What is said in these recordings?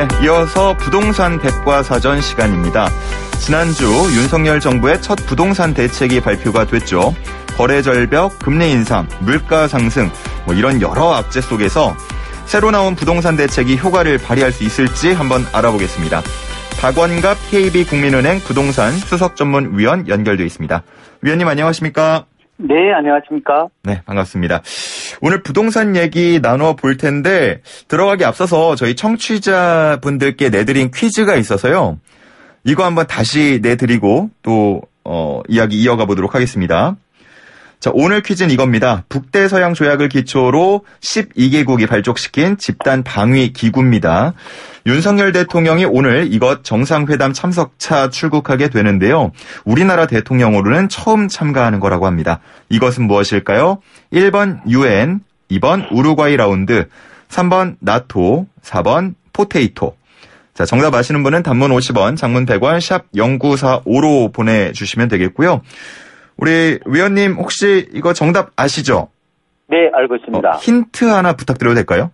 네, 이어서 부동산 백과사전 시간입니다. 지난주 윤석열 정부의 첫 부동산 대책이 발표가 됐죠. 거래 절벽, 금리 인상, 물가 상승, 이런 여러 악재 속에서 새로 나온 부동산 대책이 효과를 발휘할 수 있을지 한번 알아보겠습니다. 박원갑 KB국민은행 부동산 수석전문위원 연결되어 있습니다. 위원님 안녕하십니까? 네, 안녕하십니까? 네, 반갑습니다. 오늘 부동산 얘기 나눠 볼 텐데 들어가기 앞서서 저희 청취자분들께 내드린 퀴즈가 있어서요. 이거 한번 다시 내드리고 또 이야기 이어가 보도록 하겠습니다. 자, 오늘 퀴즈는 이겁니다. 북대서양 조약을 기초로 12개국이 발족시킨 집단 방위 기구입니다. 윤석열 대통령이 오늘 이것 정상회담 참석차 출국하게 되는데요. 우리나라 대통령으로는 처음 참가하는 거라고 합니다. 이것은 무엇일까요? 1번 UN, 2번 우루과이 라운드, 3번 나토, 4번 포테이토. 자, 정답 아시는 분은 단문 50원, 장문 100원, 샵 0945로 보내주시면 되겠고요. 우리 위원님 혹시 이거 정답 아시죠? 네, 알고 있습니다. 힌트 하나 부탁드려도 될까요?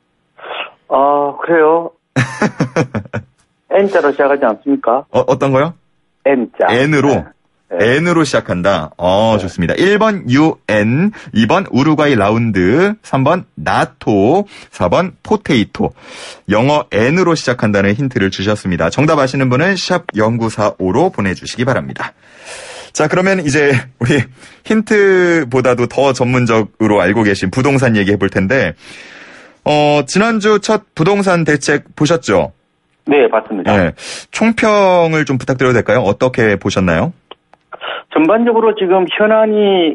그래요. N자로 시작하지 않습니까? 어떤 거요? N자. N으로? 네. N으로 시작한다. 네. 좋습니다. 1번 UN, 2번 우루과이 라운드, 3번 나토, 4번 포테이토. 영어 N으로 시작한다는 힌트를 주셨습니다. 정답 아시는 분은 샵 0945로 보내주시기 바랍니다. 자, 그러면 이제 우리 힌트보다도 더 전문적으로 알고 계신 부동산 얘기 해볼 텐데, 지난주 첫 부동산 대책 보셨죠? 네, 봤습니다. 네. 총평을 좀 부탁드려도 될까요? 어떻게 보셨나요? 전반적으로 지금 현안이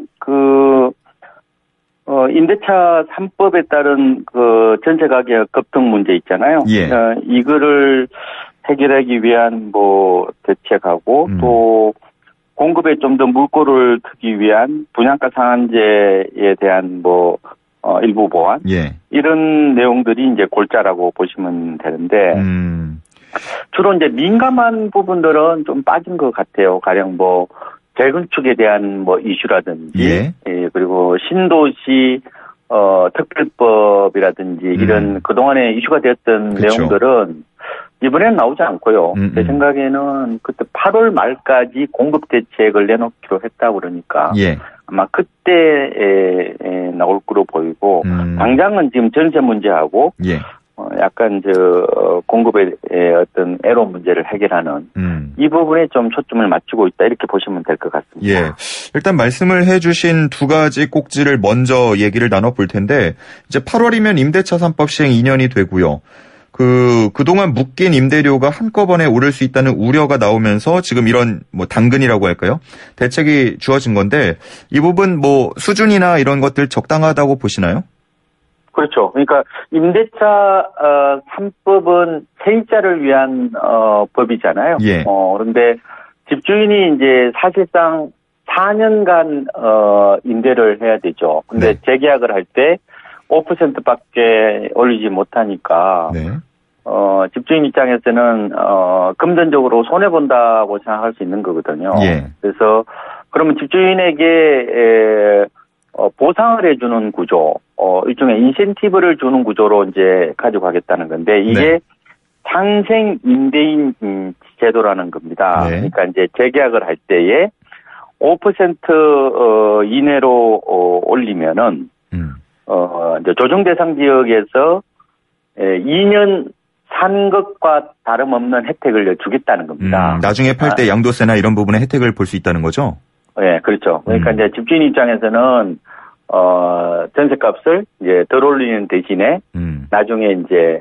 임대차 3법에 따른 전세 가격 급등 문제 있잖아요. 예. 이거를 해결하기 위한 대책하고 또 공급에 좀 더 물꼬를 트기 위한 분양가 상한제에 대한 일부 보완 예. 이런 내용들이 이제 골자라고 보시면 되는데 주로 이제 민감한 부분들은 좀 빠진 것 같아요. 가령 재건축에 대한 이슈라든지 예. 그리고 신도시 특별법이라든지 이런 그동안에 이슈가 되었던 그쵸. 내용들은 이번엔 나오지 않고요. 제 생각에는 그때 8월 말까지 공급 대책을 내놓기로 했다고 그러니까 예. 아마 그때 나올 거로 보이고 당장은 지금 전세 문제하고 예. 약간 공급의 어떤 애로 문제를 해결하는 이 부분에 좀 초점을 맞추고 있다 이렇게 보시면 될 것 같습니다. 예. 일단 말씀을 해주신 두 가지 꼭지를 먼저 얘기를 나눠볼 텐데 이제 8월이면 임대차 3법 시행 2년이 되고요. 그동안 묶인 임대료가 한꺼번에 오를 수 있다는 우려가 나오면서 지금 이런 당근이라고 할까요? 대책이 주어진 건데 이 부분 수준이나 이런 것들 적당하다고 보시나요? 그렇죠. 그러니까 임대차 3법은 세입자를 위한 법이잖아요. 예. 그런데 집주인이 이제 사실상 4년간 임대를 해야 되죠. 근데 네. 재계약을 할 때 5%밖에 올리지 못하니까 네. 집주인 입장에서는 금전적으로 손해 본다고 생각할 수 있는 거거든요. 예. 그래서 그러면 집주인에게 보상을 해주는 구조, 일종의 인센티브를 주는 구조로 이제 가져가겠다는 건데 이게 네. 상생 임대인 제도라는 겁니다. 네. 그러니까 이제 재계약을 할 때에 5% 이내로 올리면은 이제 조정 대상 지역에서 2년 산 것과 다름없는 혜택을 주겠다는 겁니다. 나중에 팔 때 양도세나 이런 부분에 혜택을 볼 수 있다는 거죠? 네, 그렇죠. 그러니까 이제 집주인 입장에서는 전세값을 이제 덜 올리는 대신에 나중에 이제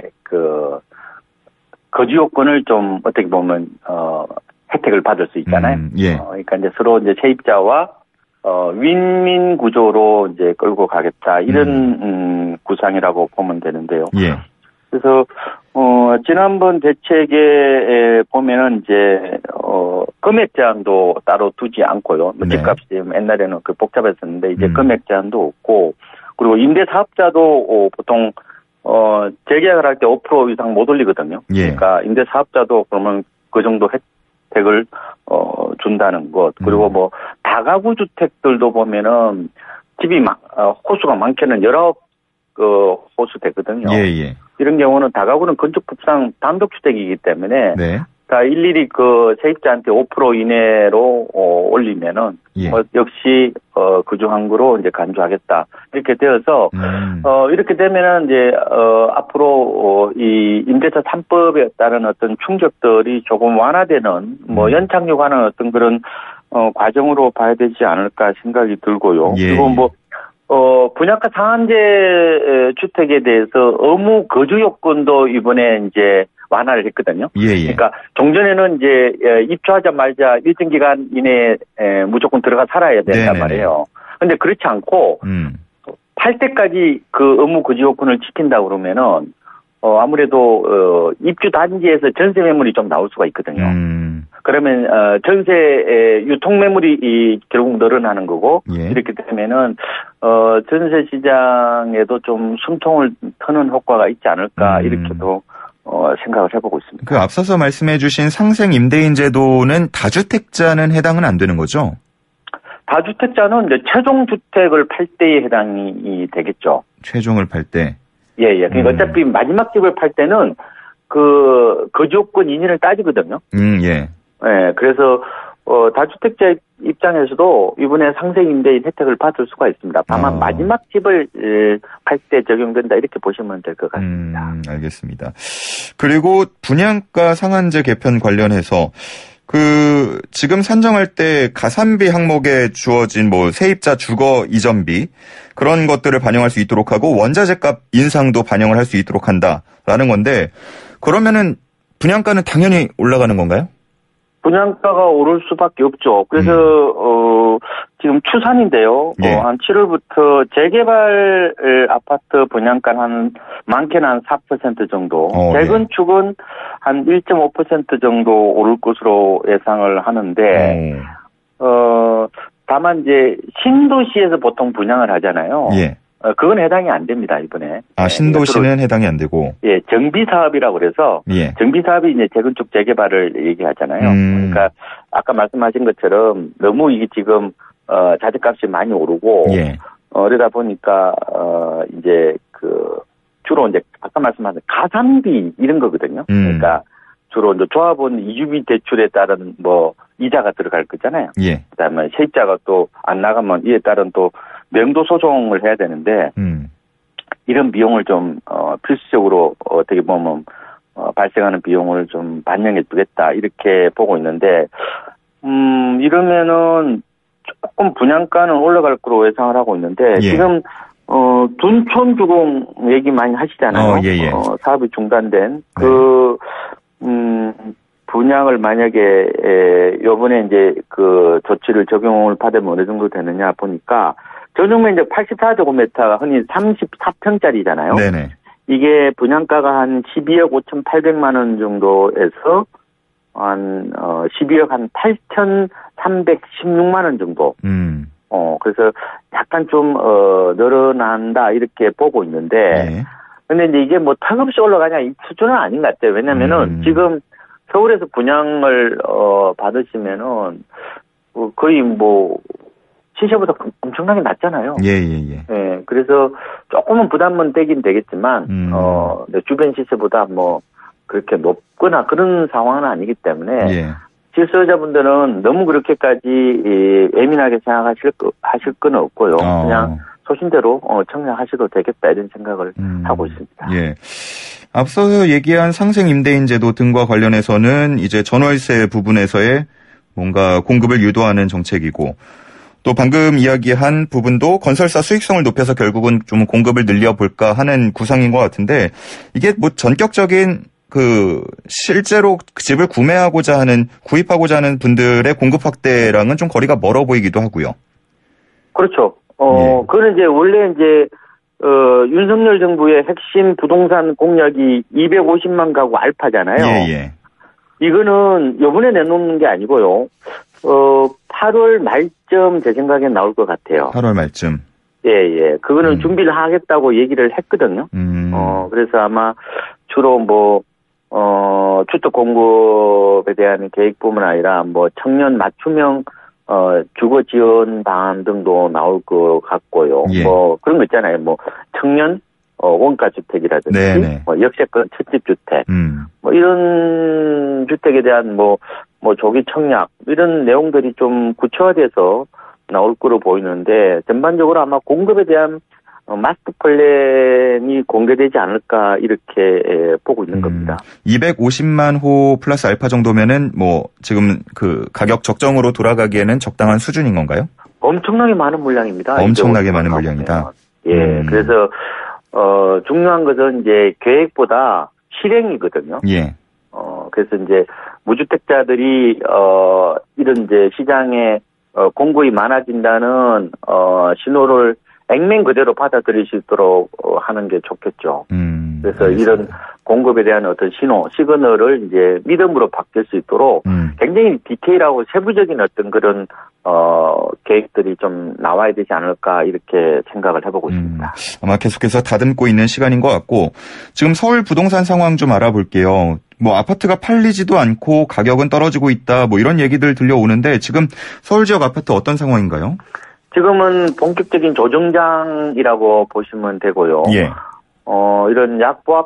거주 요건을 좀 어떻게 보면 혜택을 받을 수 있잖아요. 예. 그러니까 이제 서로 이제 세입자와 윈윈 구조로 이제 끌고 가겠다 이런 구상이라고 보면 되는데요. 예. 그래서 지난번 대책에 보면은 이제 금액 제한도 따로 두지 않고요. 네. 집값이 옛날에는 복잡했었는데 이제 금액 제한도 없고 그리고 임대 사업자도 보통 재계약을 할 때 5% 이상 못 올리거든요. 예. 그러니까 임대 사업자도 그러면 그 정도 혜택을 준다는 것. 그리고 다가구 주택들도 보면은 집이 호수가 많게는 19 호수 되거든요. 예. 이런 경우는 다가구는 건축법상 단독주택이기 때문에 네. 다 일일이 그 세입자한테 5% 이내로 올리면은 예. 역시 그중항구로 이제 간주하겠다 이렇게 되어서 이렇게 되면은 이제 앞으로 이 임대차 3법에 따른 어떤 충격들이 조금 완화되는 뭐 연착륙 하는 어떤 그런 과정으로 봐야 되지 않을까 생각이 들고요. 예. 그리고 뭐 분양가 상한제 주택에 대해서 의무 거주 요건도 이번에 이제 완화를 했거든요. 예. 그러니까 종전에는 이제 입주하자마자 일정 기간 이내에 무조건 들어가 살아야 된단 말이에요. 근데 그렇지 않고 팔 때까지 그 의무 거주 요건을 지킨다 그러면은 아무래도 입주 단지에서 전세 매물이 좀 나올 수가 있거든요. 그러면 전세 유통 매물이 결국 늘어나는 거고 예. 이렇게 되면은 전세 시장에도 좀 숨통을 트는 효과가 있지 않을까 이렇게도 생각을 해보고 있습니다. 그 앞서서 말씀해주신 상생 임대인 제도는 다주택자는 해당은 안 되는 거죠? 다주택자는 이제 최종 주택을 팔 때에 해당이 되겠죠. 최종을 팔 때. 예. 그러니까 어차피 마지막 집을 팔 때는 그 거주요건 인인을 따지거든요. 예. 예. 그래서 다주택자 입장에서도 이번에 상생 임대인 혜택을 받을 수가 있습니다. 다만 마지막 집을 팔 때 적용된다 이렇게 보시면 될 것 같습니다. 알겠습니다. 그리고 분양가 상한제 개편 관련해서 지금 산정할 때 가산비 항목에 주어진 뭐 세입자 주거 이전비 그런 것들을 반영할 수 있도록 하고 원자재값 인상도 반영을 할 수 있도록 한다라는 건데 그러면은 분양가는 당연히 올라가는 건가요? 분양가가 오를 수밖에 없죠. 그래서 지금 추산인데요. 예. 한 7월부터 재개발 아파트 분양가는 많게는 한 4% 정도, 재건축은 한 1.5% 정도 오를 것으로 예상을 하는데 다만 이제 신도시에서 보통 분양을 하잖아요. 예. 그건 해당이 안 됩니다, 이번에. 신도시는 해당이 안 되고. 예, 정비사업이라고 그래서, 예. 정비사업이 이제 재건축 재개발을 얘기하잖아요. 그러니까, 아까 말씀하신 것처럼, 너무 이게 지금, 자재값이 많이 오르고, 예. 그러다 보니까, 이제, 주로 이제, 아까 말씀하신 가산비, 이런 거거든요. 그러니까, 주로 이제 조합원 이주비 대출에 따른 이자가 들어갈 거잖아요. 예. 그 다음에 세입자가 또 안 나가면 이에 따른 또 명도 소송을 해야 되는데, 이런 비용을 좀, 필수적으로 어떻게 보면, 발생하는 비용을 좀 반영해 주겠다, 이렇게 보고 있는데, 이러면은 조금 분양가는 올라갈 거로 예상을 하고 있는데, 예. 지금, 둔촌 주공 얘기 많이 하시잖아요. 예. 사업이 중단된, 분양을 만약에, 요번에 이제 조치를 적용을 받으면 어느 정도 되느냐 보니까, 전용 면적 84제곱미터가 흔히 34평짜리잖아요. 네네. 이게 분양가가 한 12억 5,800만 원 정도에서 한 12억 한 8,316만 원 정도. 그래서 약간 좀 늘어난다 이렇게 보고 있는데, 네. 근데 이제 이게 뭐 턱없이 올라가냐 이 수준은 아닌 것 같아요. 왜냐면은 지금 서울에서 분양을 받으시면은 거의 뭐 시세보다 엄청나게 낮잖아요. 예. 그래서 조금은 부담은 되긴 되겠지만, 주변 시세보다 뭐, 그렇게 높거나 그런 상황은 아니기 때문에, 실수요자분들은 너무 그렇게까지 예민하게 생각하실 건 없고요. 그냥 소신대로 청약하셔도 되겠다 이런 생각을 하고 있습니다. 예. 앞서 얘기한 상생 임대인 제도 등과 관련해서는 이제 전월세 부분에서의 뭔가 공급을 유도하는 정책이고, 또 방금 이야기한 부분도 건설사 수익성을 높여서 결국은 좀 공급을 늘려볼까 하는 구상인 것 같은데, 이게 뭐 전격적인 실제로 집을 구매하고자 하는, 구입하고자 하는 분들의 공급 확대랑은 좀 거리가 멀어 보이기도 하고요. 그렇죠. 그거는 이제 원래 이제, 윤석열 정부의 핵심 부동산 공약이 250만 가구 알파잖아요. 예. 이거는 요번에 내놓는 게 아니고요. 8월 말쯤 제 생각엔 나올 것 같아요. 8월 말쯤. 예. 그거는 준비를 하겠다고 얘기를 했거든요. 그래서 아마 주로 주택 공급에 대한 계획뿐만 아니라 청년 맞춤형 주거 지원 방안 등도 나올 것 같고요. 예. 그런 거 있잖아요. 청년 원가 주택이라든지 뭐 역세권 첫집 주택 뭐 이런 주택에 대한 뭐 조기 청약 이런 내용들이 좀 구체화돼서 나올 거로 보이는데 전반적으로 아마 공급에 대한 마스터 플랜이 공개되지 않을까 이렇게 보고 있는 겁니다. 250만 호 플러스 알파 정도면은 뭐 지금 그 가격 적정으로 돌아가기에는 적당한 수준인 건가요? 엄청나게 많은 물량입니다. 엄청나게 많은 물량이다. 예, 그래서 중요한 것은 이제 계획보다 실행이거든요. 예. 그래서 이제 무주택자들이 이런 이제 시장에 공급이 많아진다는 신호를 액면 그대로 받아들일 수 있도록 하는 게 좋겠죠. 그래서 알겠습니다. 이런 공급에 대한 어떤 신호, 시그널을 이제 믿음으로 바뀔 수 있도록 굉장히 디테일하고 세부적인 어떤 그런 계획들이 좀 나와야 되지 않을까 이렇게 생각을 해보고 있습니다. 아마 계속해서 다듬고 있는 시간인 것 같고 지금 서울 부동산 상황 좀 알아볼게요. 뭐 아파트가 팔리지도 않고 가격은 떨어지고 있다 뭐 이런 얘기들 들려오는데 지금 서울 지역 아파트 어떤 상황인가요? 지금은 본격적인 조정장이라고 보시면 되고요. 예. 이런 약보합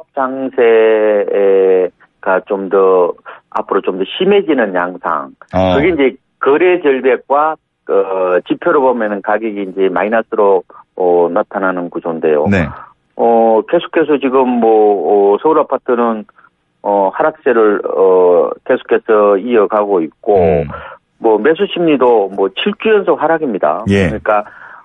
장세가 좀 더 앞으로 좀 더 심해지는 양상. 그게 이제 거래 절벽과 지표로 보면은 가격이 이제 마이너스로 나타나는 구조인데요. 네. 계속해서 지금 뭐 서울 아파트는 하락세를 계속해서 이어가고 있고. 뭐 매수 심리도 뭐 7주 연속 하락입니다. 예. 그러니까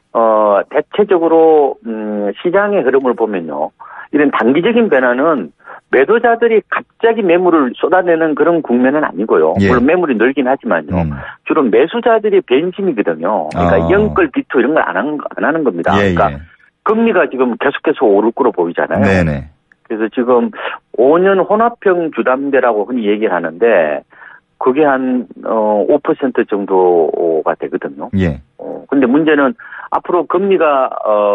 대체적으로 시장의 흐름을 보면요. 이런 단기적인 변화는 매도자들이 갑자기 매물을 쏟아내는 그런 국면은 아니고요. 예. 물론 매물이 늘긴 하지만요. 주로 매수자들의 변심이거든요. 그러니까 영끌 비투 이런 걸 안 하는 겁니다. 예, 그러니까 예. 금리가 지금 계속해서 오를 거로 보이잖아요. 네네. 그래서 지금 5년 혼합형 주담대라고 흔히 얘기를 하는데 그게 한 5% 정도가 되거든요. 예. 근데 문제는 앞으로 금리가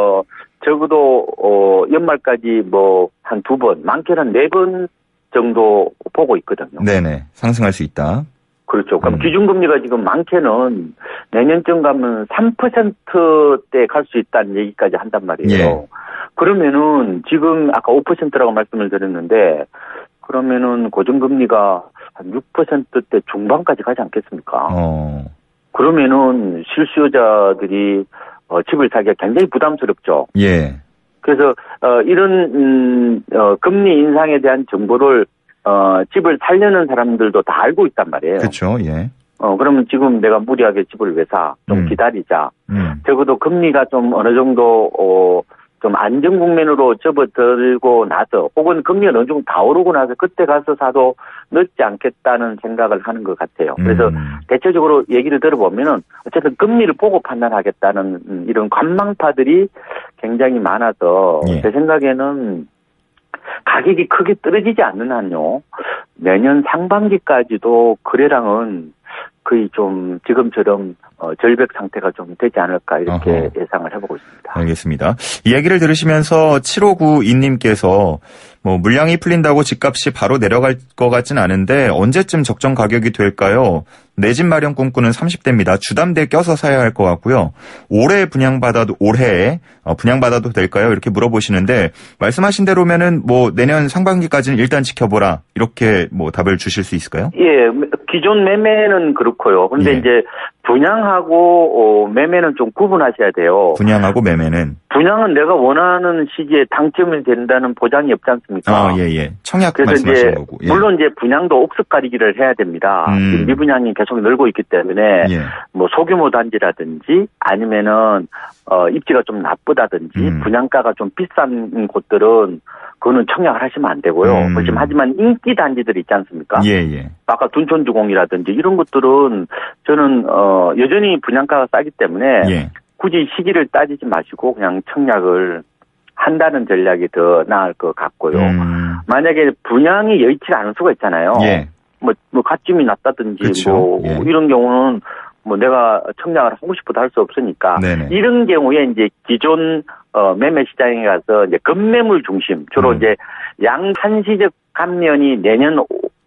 적어도 연말까지 뭐 한 2번, 많게는 4번 정도 보고 있거든요. 네네. 상승할 수 있다. 그렇죠. 그럼 기준금리가 지금 많게는 내년쯤 가면 3%대 갈 수 있다는 얘기까지 한단 말이에요. 예. 그러면은 지금 아까 5%라고 말씀을 드렸는데 그러면은 고정금리가 한 6%대 중반까지 가지 않겠습니까? 그러면은 실수요자들이 집을 사기가 굉장히 부담스럽죠. 예. 그래서 이런 금리 인상에 대한 정보를 집을 살려는 사람들도 다 알고 있단 말이에요. 그렇죠. 예. 그러면 지금 내가 무리하게 집을 왜 사? 좀 기다리자. 적어도 금리가 좀 어느 정도 좀 안정 국면으로 접어들고 나서 혹은 금리가 어느 정도 다 오르고 나서 그때 가서 사도 늦지 않겠다는 생각을 하는 것 같아요. 그래서 대체적으로 얘기를 들어보면은 어쨌든 금리를 보고 판단하겠다는 이런 관망파들이 굉장히 많아서 예. 제 생각에는 가격이 크게 떨어지지 않는 한요. 내년 상반기까지도 거래량은 거의 좀 지금처럼 절벽 상태가 좀 되지 않을까 이렇게 예상을 해보고 있습니다. 알겠습니다. 이 얘기를 들으시면서 7592님께서 뭐 물량이 풀린다고 집값이 바로 내려갈 것 같진 않은데 언제쯤 적정 가격이 될까요? 내 집 마련 꿈꾸는 30대입니다. 주담대 껴서 사야 할 것 같고요. 올해 분양받아도 될까요? 이렇게 물어보시는데 말씀하신 대로면은 뭐 내년 상반기까지는 일단 지켜보라 이렇게 뭐 답을 주실 수 있을까요? 예, 기존 매매는 그렇고요. 근데 예. 이제 분양하고 매매는 좀 구분하셔야 돼요. 분양하고 매매는 분양은 내가 원하는 시기에 당첨이 된다는 보장이 없지 않습니까? 예. 청약 그래서 말씀하시는 이제 거고. 예. 물론 이제 분양도 옥석 가리기를 해야 됩니다. 지금 미분양이 계속 늘고 있기 때문에 예. 뭐 소규모 단지라든지 아니면은 입지가 좀 나쁘다든지 분양가가 좀 비싼 곳들은 그거는 청약을 하시면 안 되고요. 하지만 인기 단지들 있지 않습니까? 예. 아까 둔촌주공이라든지 이런 것들은 저는 여전히 분양가가 싸기 때문에 예. 굳이 시기를 따지지 마시고 그냥 청약을 한다는 전략이 더 나을 것 같고요. 만약에 분양이 여의치가 않을 수가 있잖아요. 예. 뭐 가점이 낮다든지 그쵸. 예. 이런 경우는 뭐 내가 청약을 하고 싶어도 할 수 없으니까 네네. 이런 경우에 이제 기존 매매 시장에 가서 이제 급매물 중심 주로 이제 양한시적 감면이 내년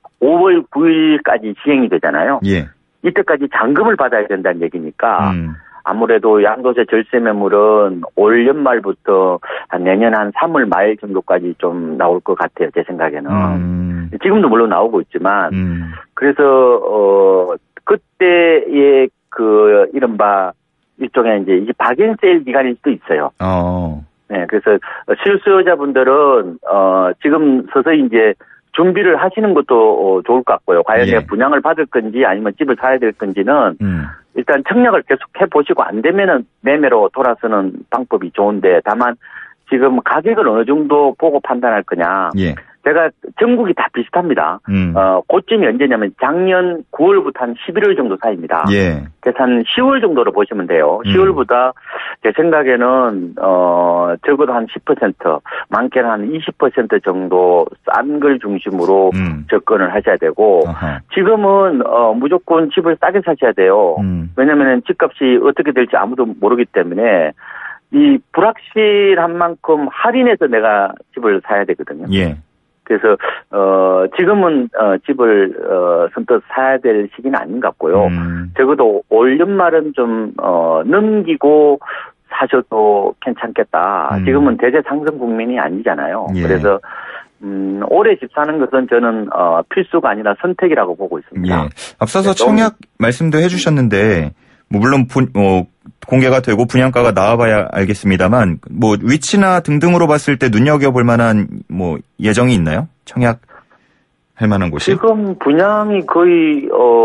5월 9일까지 시행이 되잖아요. 예. 이때까지 잔금을 받아야 된다는 얘기니까 아무래도 양도세 절세 매물은 올 연말부터 한 내년 한 3월 말 정도까지 좀 나올 것 같아요. 제 생각에는. 지금도 물론 나오고 있지만 그래서 그때의 그 이른바 일종의 이제 박앤 세일 기간일 수도 있어요. 네, 그래서 실수요자분들은 지금 서서히 이제 준비를 하시는 것도 좋을 것 같고요. 과연 내가 분양을 받을 건지 아니면 집을 사야 될 건지는 일단 청약을 계속 해보시고 안 되면은 매매로 돌아서는 방법이 좋은데 다만 지금 가격을 어느 정도 보고 판단할 거냐. 제가 전국이 다 비슷합니다. 고점이 언제냐면 작년 9월부터 한 11월 정도 사이입니다. 그래서 한 10월 정도로 보시면 돼요. 10월보다 제 생각에는 적어도 한 10%, 많게는 한 20% 정도 싼 걸 중심으로 접근을 하셔야 되고 지금은 무조건 집을 싸게 사셔야 돼요. 왜냐하면 집값이 어떻게 될지 아무도 모르기 때문에 이 불확실한 만큼 할인해서 내가 집을 사야 되거든요. 그래서 지금은 집을 선뜻 사야 될 시기는 아닌 것 같고요. 적어도 올 연말은 좀 넘기고 사셔도 괜찮겠다. 지금은 대세 상승 국민이 아니잖아요. 그래서 올해 집 사는 것은 저는 필수가 아니라 선택이라고 보고 있습니다. 앞서서 청약 말씀도 해주셨는데 뭐 물론 공개가 되고 분양가가 나와봐야 알겠습니다만 뭐 위치나 등등으로 봤을 때 눈여겨볼 만한 뭐 예정이 있나요? 청약할 만한 곳이? 지금 분양이 거의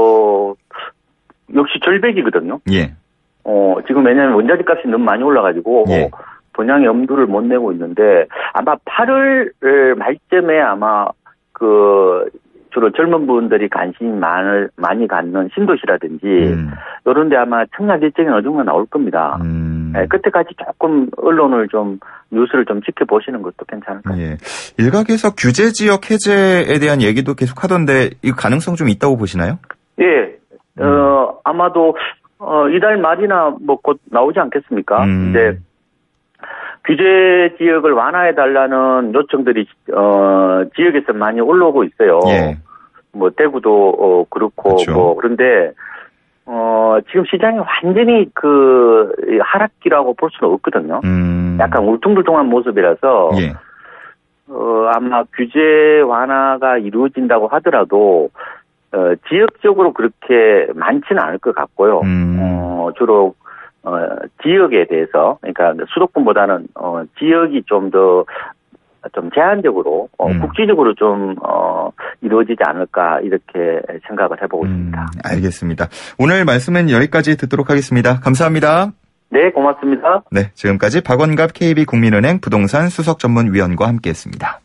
역시 절벽이거든요. 지금 왜냐하면 원자재 값이 너무 많이 올라가지고 분양의 엄두를 못 내고 있는데 아마 8월 말쯤에 아마 주로 젊은 분들이 관심이 많이 갖는 신도시라든지 이런 데 아마 청약 일정이 어느 정도 나올 겁니다. 그때까지 조금 언론을 좀 뉴스를 좀 지켜보시는 것도 괜찮을 것 같아요. 일각에서 규제 지역 해제에 대한 얘기도 계속 하던데 이 가능성 좀 있다고 보시나요? 아마도 이달 말이나 뭐 곧 나오지 않겠습니까? 이제 규제 지역을 완화해달라는 요청들이, 지역에서 많이 올라오고 있어요. 뭐, 대구도, 그렇고, 뭐, 그런데, 지금 시장이 완전히 하락기라고 볼 수는 없거든요. 약간 울퉁불퉁한 모습이라서, 아마 규제 완화가 이루어진다고 하더라도, 지역적으로 그렇게 많지는 않을 것 같고요. 주로, 지역에 대해서, 그러니까 수도권보다는, 지역이 좀 제한적으로, 국지적으로 좀, 이루어지지 않을까, 이렇게 생각을 해보고 있습니다. 알겠습니다. 오늘 말씀은 여기까지 듣도록 하겠습니다. 감사합니다. 네, 고맙습니다. 네, 지금까지 박원갑 KB국민은행 부동산 수석전문위원과 함께 했습니다.